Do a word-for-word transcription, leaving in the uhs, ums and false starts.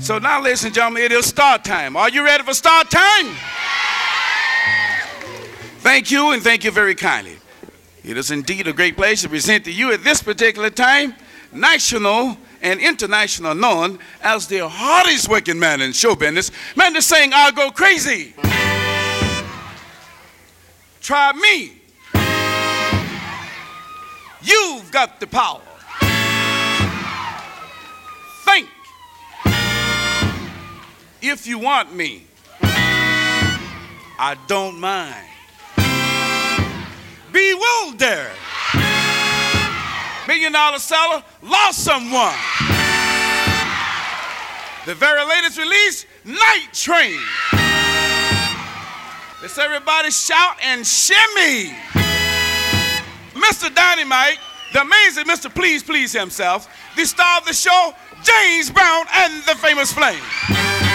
So now, ladies and gentlemen, it is start time. Are you ready for start time? Thank you, and thank you very kindly. It is indeed a great pleasure to present to you at this particular time, national and international known as the hardest working man in show business. Man, this saying, I'll go crazy. Try me. You've got the power. Think. If you want me, I don't mind. Bewildered. Million dollar seller, lost someone. The very latest release, Night Train. Let's everybody shout and shimmy. Mister Dynamite, the amazing Mister Please Please himself, the star of the show, James Brown and the Famous Flame.